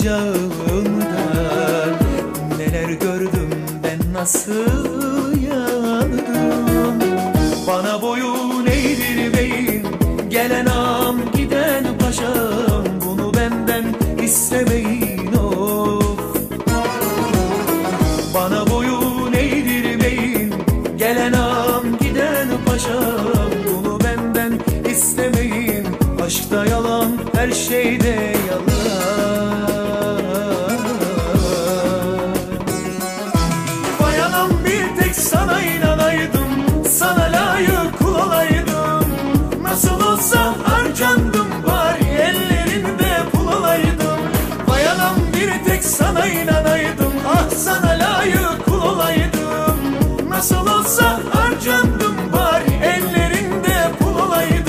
kucağında. Neler gördüm ben, nasıl yandım. Bana boyun eğdirmeyin, gelen ağam giden paşam, bunu benden istemeyin of. Bana boyun eğdirmeyin, gelen ağam giden paşam, bunu benden istemeyin. Aşkta yalan, her şeyde yalan. Vay anam, bir tek sana inanaydım, sana layık kul olaydım. Nasıl olsa harcandım, bari ellerinde pul olaydım. Vay anam, bir tek sana inanaydım, ah sana layık kul olaydım. Nasıl olsa harcandım, bari ellerinde pul olaydım.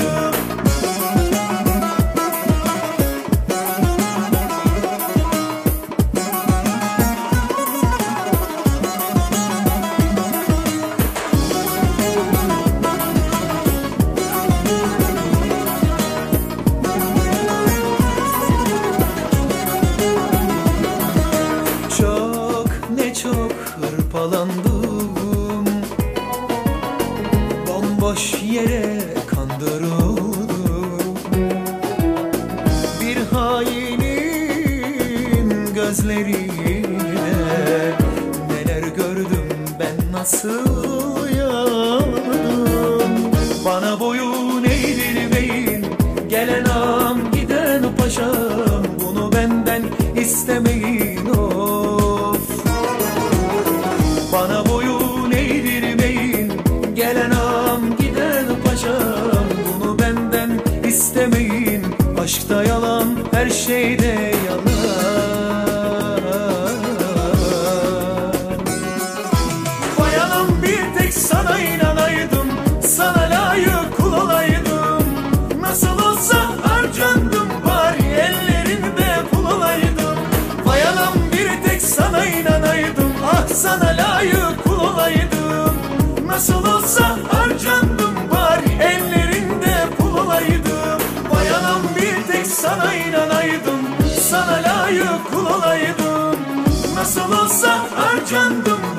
Çok hırpalandım, bomboş yere kandırıldım. Bir hainin gözleriyle neler gördüm ben, nasıl yandım. Bana boyun eğdirmeyin, gelen ağam giden paşam, bunu benden istemeyin of. Bana boyun eğdirmeyin, gelen ağam giden paşam, bunu benden istemeyin. Aşkta yalan, her şeyde yalan. Vay anam, bir tek sana inanaydım, sana layık kul olaydım. Nasıl olsa harcandım, bari ellerinde pul olaydım. Vay anam, bir tek sana inanaydım, ah sana layık kul olaydım. Nasıl olsa harcandım, bari ellerinde pul olaydım. Vay anam, bir tek sana inanaydım, sana layık kul olaydım. Nasıl olsa harcandım,